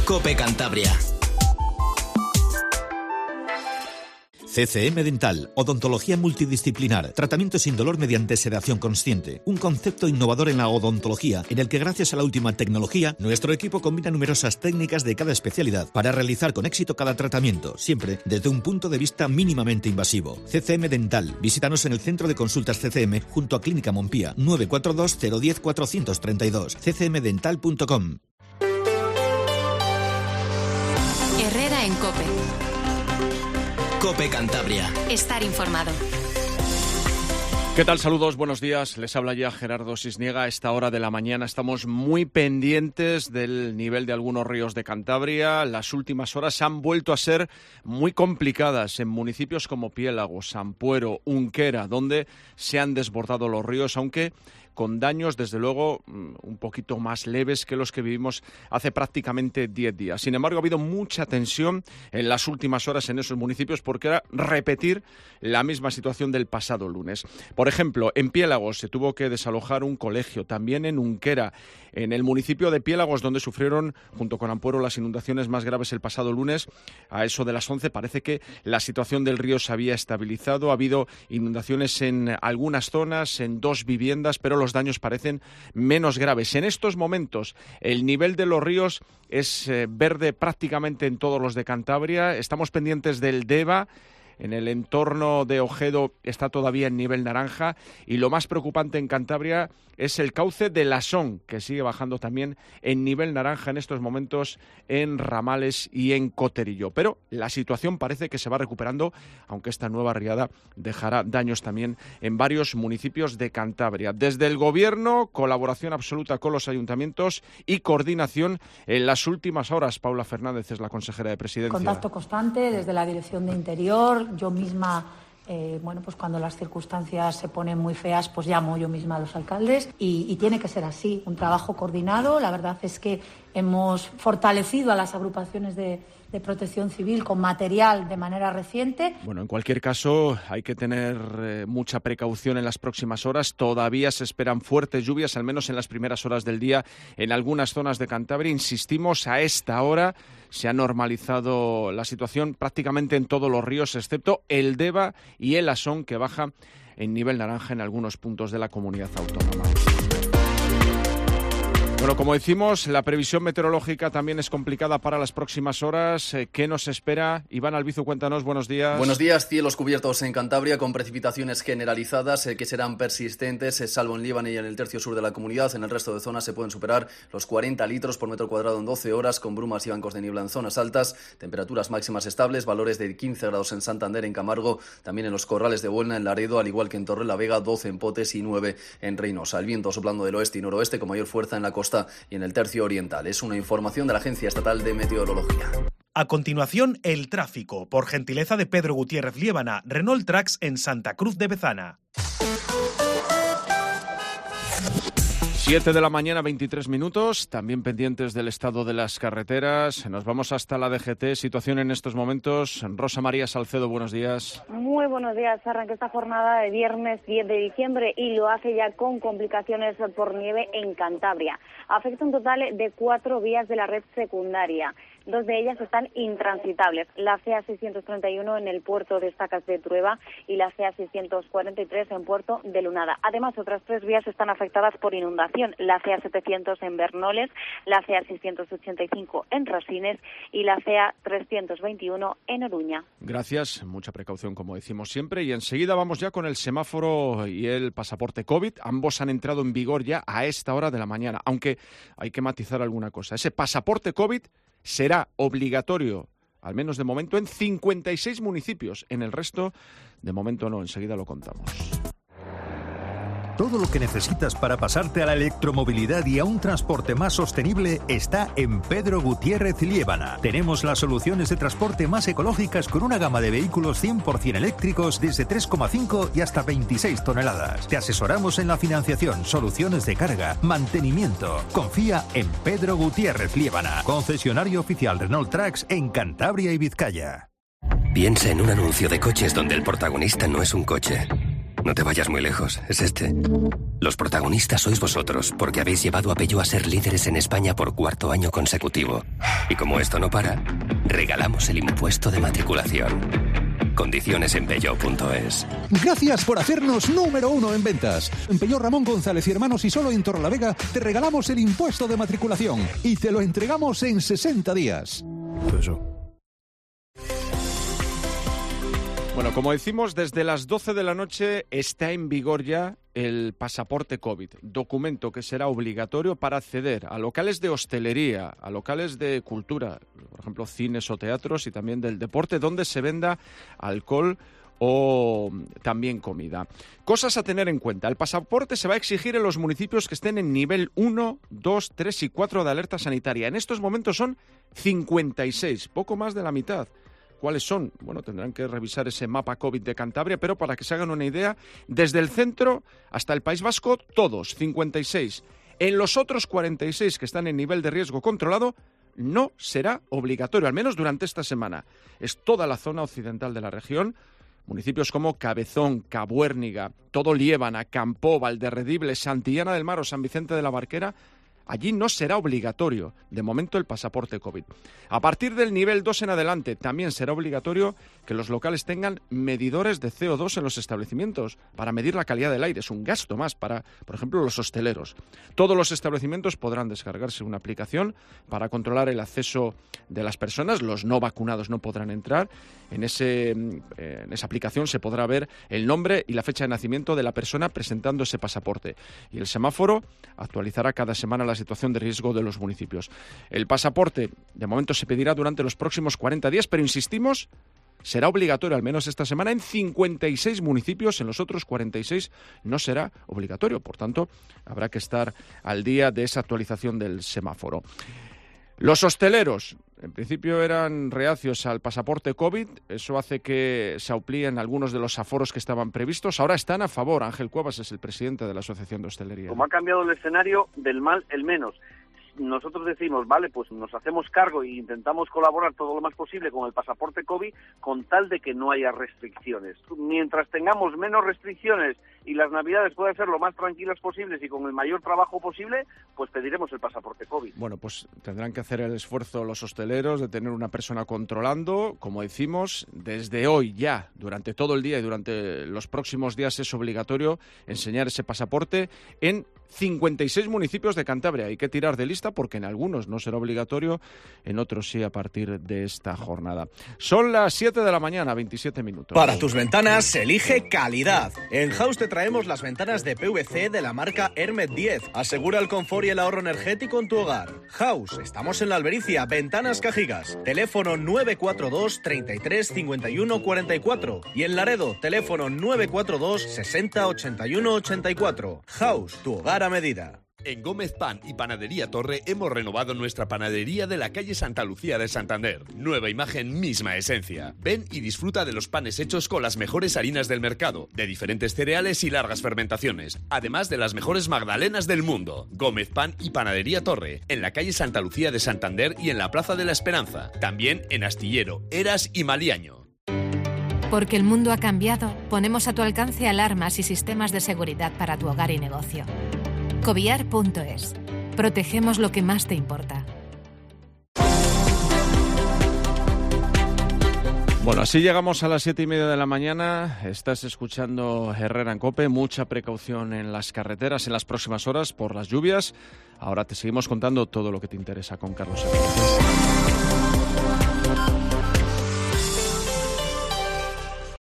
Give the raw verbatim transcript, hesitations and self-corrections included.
COPE Cantabria. C C M Dental, odontología multidisciplinar, tratamiento sin dolor mediante sedación consciente, un concepto innovador en la odontología en el que gracias a la última tecnología, nuestro equipo combina numerosas técnicas de cada especialidad para realizar con éxito cada tratamiento, siempre desde un punto de vista mínimamente invasivo. C C M Dental, visítanos en el Centro de Consultas C C M junto a Clínica Montpía, nueve cuatro dos cero uno cero cuatro tres dos, c c m dental punto com. Herrera en COPE. COPE Cantabria. Estar informado. ¿Qué tal? Saludos, buenos días. Les habla ya Gerardo Sisniega. A esta hora de la mañana estamos muy pendientes del nivel de algunos ríos de Cantabria. Las últimas horas han vuelto a ser muy complicadas en municipios como Piélagos, Ampuero, Unquera, donde se han desbordado los ríos, aunque con daños, desde luego, un poquito más leves que los que vivimos hace prácticamente diez días. Sin embargo, ha habido mucha tensión en las últimas horas en esos municipios porque era repetir la misma situación del pasado lunes. Por ejemplo, en Piélagos se tuvo que desalojar un colegio, también en Unquera, en el municipio de Piélagos, donde sufrieron, junto con Ampuero, las inundaciones más graves el pasado lunes. A eso de las once parece que la situación del río se había estabilizado. Ha habido inundaciones en algunas zonas, en dos viviendas, pero los daños parecen menos graves. En estos momentos, el nivel de los ríos es eh, verde prácticamente en todos los de Cantabria. Estamos pendientes del Deva. En el entorno de Ojedo está todavía en nivel naranja y lo más preocupante en Cantabria es el cauce de Lasón, que sigue bajando también en nivel naranja en estos momentos en Ramales y en Coterillo. Pero la situación parece que se va recuperando, aunque esta nueva riada dejará daños también en varios municipios de Cantabria. Desde el Gobierno, colaboración absoluta con los ayuntamientos y coordinación en las últimas horas. Paula Fernández es la consejera de Presidencia. Contacto constante desde la Dirección de Interior. Yo misma, eh, bueno, pues cuando las circunstancias se ponen muy feas, pues llamo yo misma a los alcaldes y, y tiene que ser así, un trabajo coordinado. La verdad es que hemos fortalecido a las agrupaciones de, de protección civil con material de manera reciente. Bueno, en cualquier caso, hay que tener eh, mucha precaución en las próximas horas. Todavía se esperan fuertes lluvias, al menos en las primeras horas del día, en algunas zonas de Cantabria. Insistimos, a esta hora se ha normalizado la situación prácticamente en todos los ríos, excepto el Deva y el Asón, que baja en nivel naranja en algunos puntos de la comunidad autónoma. Bueno, como decimos, la previsión meteorológica también es complicada para las próximas horas. ¿Qué nos espera? Iván Albizu, cuéntanos, buenos días. Buenos días, cielos cubiertos en Cantabria con precipitaciones generalizadas eh, que serán persistentes, eh, salvo en Líbano y en el tercio sur de la comunidad. En el resto de zonas se pueden superar los cuarenta litros por metro cuadrado en doce horas, con brumas y bancos de niebla en zonas altas, temperaturas máximas estables, valores de quince grados en Santander, en Camargo, también en los Corrales de Buelna, en Laredo, al igual que en Torrelavega, doce en Potes y nueve en Reynosa. El viento soplando del oeste y noroeste con mayor fuerza en la costa y en el tercio oriental. Es una información de la Agencia Estatal de Meteorología. A continuación, el tráfico, por gentileza de Pedro Gutiérrez Liébana, Renault Trax en Santa Cruz de Bezana. siete de la mañana, veintitrés minutos, también pendientes del estado de las carreteras. Nos vamos hasta la D G T. Situación en estos momentos. Rosa María Salcedo, buenos días. Muy buenos días. Arranca esta jornada de viernes diez de diciembre y lo hace ya con complicaciones por nieve en Cantabria. Afecta un total de cuatro vías de la red secundaria. Dos de ellas están intransitables. La C A seiscientos treinta y uno en el puerto de Estacas de Trueba y la C A seiscientos cuarenta y tres en Puerto de Lunada. Además, otras tres vías están afectadas por inundación. La C A setecientos en Bernoles, la C A seiscientos ochenta y cinco en Rosines y la C A trescientos veintiuno en Oruña. Gracias. Mucha precaución, como decimos siempre. Y enseguida vamos ya con el semáforo y el pasaporte COVID. Ambos han entrado en vigor ya a esta hora de la mañana, aunque hay que matizar alguna cosa. Ese pasaporte COVID será obligatorio, al menos de momento, en cincuenta y seis municipios. En el resto, de momento no. Enseguida lo contamos. Todo lo que necesitas para pasarte a la electromovilidad y a un transporte más sostenible está en Pedro Gutiérrez Liébana. Tenemos las soluciones de transporte más ecológicas con una gama de vehículos cien por ciento eléctricos desde tres coma cinco y hasta veintiséis toneladas. Te asesoramos en la financiación, soluciones de carga, mantenimiento. Confía en Pedro Gutiérrez Liébana, concesionario oficial Renault Trax en Cantabria y Vizcaya. Piensa en un anuncio de coches donde el protagonista no es un coche. No te vayas muy lejos, es este. Los protagonistas sois vosotros, porque habéis llevado a Peugeot a ser líderes en España por cuarto año consecutivo. Y como esto no para, regalamos el impuesto de matriculación. Condiciones en Peugeot punto es. Gracias por hacernos número uno en ventas. En Peugeot Ramón González y Hermanos y solo en Torrelavega te regalamos el impuesto de matriculación y te lo entregamos en sesenta días. Eso. Bueno, como decimos, desde las doce de la noche está en vigor ya el pasaporte COVID, documento que será obligatorio para acceder a locales de hostelería, a locales de cultura, por ejemplo, cines o teatros, y también del deporte, donde se venda alcohol o también comida. Cosas a tener en cuenta. El pasaporte se va a exigir en los municipios que estén en nivel uno, dos, tres y cuatro de alerta sanitaria. En estos momentos son cincuenta y seis, poco más de la mitad. ¿Cuáles son? Bueno, tendrán que revisar ese mapa COVID de Cantabria, pero para que se hagan una idea, desde el centro hasta el País Vasco, todos, cincuenta y seis. En los otros cuarenta y seis que están en nivel de riesgo controlado, no será obligatorio, al menos durante esta semana. Es toda la zona occidental de la región, municipios como Cabezón, Cabuérniga, todo Liébana, Campó, Valderredible, Santillana del Mar o San Vicente de la Barquera. Allí no será obligatorio, de momento, el pasaporte COVID. A partir del nivel dos en adelante, también será obligatorio que los locales tengan medidores de C O dos en los establecimientos para medir la calidad del aire. Es un gasto más para, por ejemplo, los hosteleros. Todos los establecimientos podrán descargarse una aplicación para controlar el acceso de las personas. Los no vacunados no podrán entrar. En, ese, en esa aplicación se podrá ver el nombre y la fecha de nacimiento de la persona presentando ese pasaporte. Y el semáforo actualizará cada semana la situación de riesgo de los municipios. El pasaporte, de momento, se pedirá durante los próximos cuarenta días, pero insistimos, será obligatorio, al menos esta semana, en cincuenta y seis municipios. En los otros cuarenta y seis no será obligatorio. Por tanto, habrá que estar al día de esa actualización del semáforo. Los hosteleros, en principio, eran reacios al pasaporte COVID. Eso hace que se amplíen algunos de los aforos que estaban previstos. Ahora están a favor. Ángel Cuevas es el presidente de la Asociación de Hostelería. Como ha cambiado el escenario, del mal el menos. Nosotros decimos, vale, pues nos hacemos cargo e intentamos colaborar todo lo más posible con el pasaporte COVID con tal de que no haya restricciones. Mientras tengamos menos restricciones y las navidades puedan ser lo más tranquilas posibles y con el mayor trabajo posible, pues pediremos el pasaporte COVID. Bueno, pues tendrán que hacer el esfuerzo los hosteleros de tener una persona controlando. Como decimos, desde hoy ya, durante todo el día y durante los próximos días es obligatorio enseñar ese pasaporte en cincuenta y seis municipios de Cantabria. Hay que tirar de lista porque en algunos no será obligatorio, en otros sí a partir de esta jornada. Son las siete de la mañana, veintisiete minutos. Para tus ventanas, elige calidad. En House te traemos las ventanas de P V C de la marca Hermet diez. Asegura el confort y el ahorro energético en tu hogar. House, estamos en la Albericia, Ventanas Cajigas. Teléfono nueve cuatro dos, treinta y tres, cincuenta y uno, cuarenta y cuatro. Y en Laredo, teléfono nueve cuatro dos, sesenta, ochenta y uno, ochenta y cuatro. House, tu hogar a medida. En Gómez Pan y Panadería Torre hemos renovado nuestra panadería de la calle Santa Lucía de Santander. Nueva imagen, misma esencia. Ven y disfruta de los panes hechos con las mejores harinas del mercado, de diferentes cereales y largas fermentaciones, además de las mejores magdalenas del mundo. Gómez Pan y Panadería Torre, en la calle Santa Lucía de Santander y en la Plaza de la Esperanza. También en Astillero, Eras y Maliaño. Porque el mundo ha cambiado, ponemos a tu alcance alarmas y sistemas de seguridad para tu hogar y negocio. Cobiar punto es. Protegemos lo que más te importa. Bueno, así llegamos a las siete y media de la mañana. Estás escuchando Herrera en COPE. Mucha precaución en las carreteras en las próximas horas por las lluvias. Ahora te seguimos contando todo lo que te interesa con Carlos Herrera.